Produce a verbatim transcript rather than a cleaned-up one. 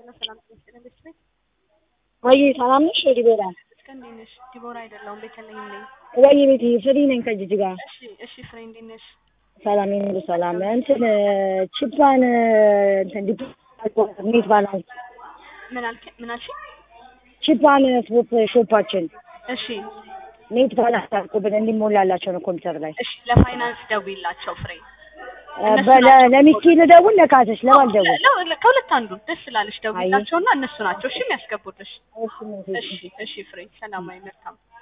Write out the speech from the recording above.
ሰላም ተመስገን ቤት ወይ ሰላም ነሽ ዲቦራ? እስከ እንዴት ነሽ? ዲቦራ አይደለሁም ቤተልሔም ነኝ። ወይ ቤት ፍሪ ነኝ ከጅጅጋ። እሺ እሺ ፍሬ እንዴት ነሽ? ሰላም ነኝ ሰላም። እንትን ቺፓን እንትን ዲፖዚት ባላንስ ምን አልከ ምን አልሽ? ቺፓን ስፖርት ሾፓችን እሺ ኔት ባላንስ አልቆብን እንዲሞላላቸው ነው ኮምፒውተር ላይ። እሺ ለፋይናንስ ደውይላቸው ፍሬ። በለ ለሚስኪን ደውል ለካሰሽ ለማን ደውል? ከሁለት አንዱ ደስ ስላለሽ ደውይላቸውና እነሱ ናቸው እሺ የሚያስገቡልሽ። እሺ እሺ ፍሬ ሰላማዊ መልካም